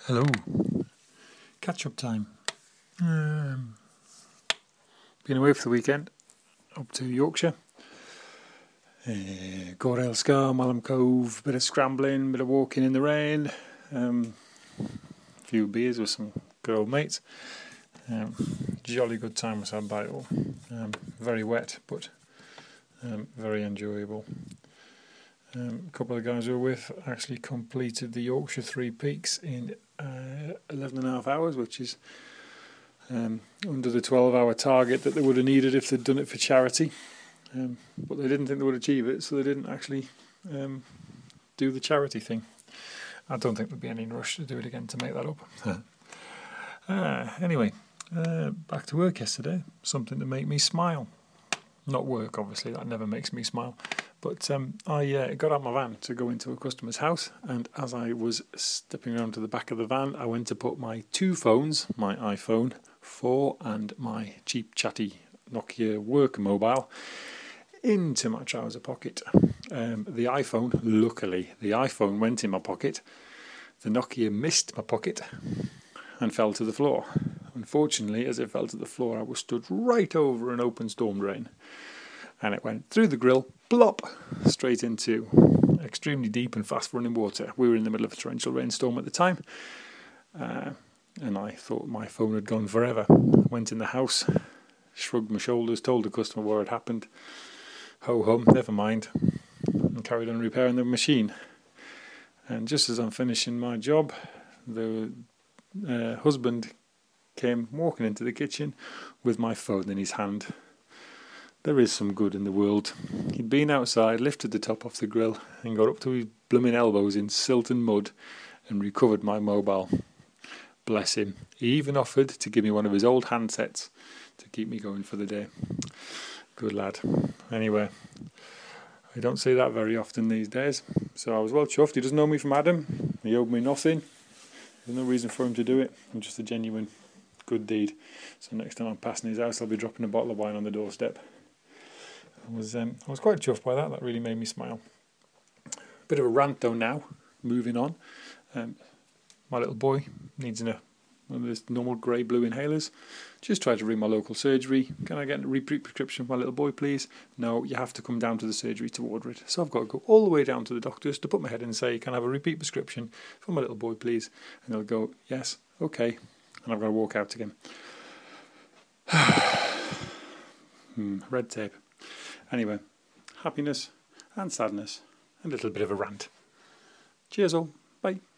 Hello. Catch-up time. Been away for the weekend, up to Yorkshire. Gorail Scar, Malham Cove, bit of scrambling, bit of walking in the rain. A few beers with some good old mates. Jolly good time was had by it all. Very wet, but very enjoyable. A couple of guys we were with actually completed the Yorkshire Three Peaks in 11 and a half hours, which is under the 12-hour target that they would have needed if they'd done it for charity. But they didn't think they would achieve it, so they didn't actually do the charity thing. I don't think there'd be any rush to do it again to make that up. Anyway, back to work yesterday. Something to make me smile. Not work, obviously, that never makes me smile. But I got out my van to go into a customer's house, and as I was stepping around to the back of the van, I went to put my two phones, my iPhone 4 and my cheap chatty Nokia work mobile, into my trouser pocket. The iPhone went in my pocket. The Nokia missed my pocket and fell to the floor. Unfortunately, as it fell to the floor, I was stood right over an open storm drain. And it went through the grill, plop, straight into extremely deep and fast-running water. We were in the middle of a torrential rainstorm at the time, and I thought my phone had gone forever. Went in the house, shrugged my shoulders, told the customer what had happened. Ho-hum, never mind, and carried on repairing the machine. And just as I'm finishing my job, the husband came walking into the kitchen with my phone in his hand. There is some good in the world. He'd been outside, lifted the top off the grill, and got up to his blooming elbows in silt and mud, and recovered my mobile. Bless him. He even offered to give me one of his old handsets to keep me going for the day. Good lad. Anyway, I don't see that very often these days, so I was well chuffed. He doesn't know me from Adam. He owed me nothing. There's no reason for him to do it. I'm just a genuine good deed. So next time I'm passing his house, I'll be dropping a bottle of wine on the doorstep. I was quite chuffed by that. That really made me smile. Bit of a rant though now. Moving on. My little boy needs one of those normal grey-blue inhalers. Just tried to ring my local surgery. Can I get a repeat prescription for my little boy, please? No, you have to come down to the surgery to order it. So I've got to go all the way down to the doctors to put my head in and say, can I have a repeat prescription for my little boy, please? And they'll go, yes, okay. And I've got to walk out again. Red tape. Anyway, happiness and sadness and a little bit of a rant. Cheers all. Bye.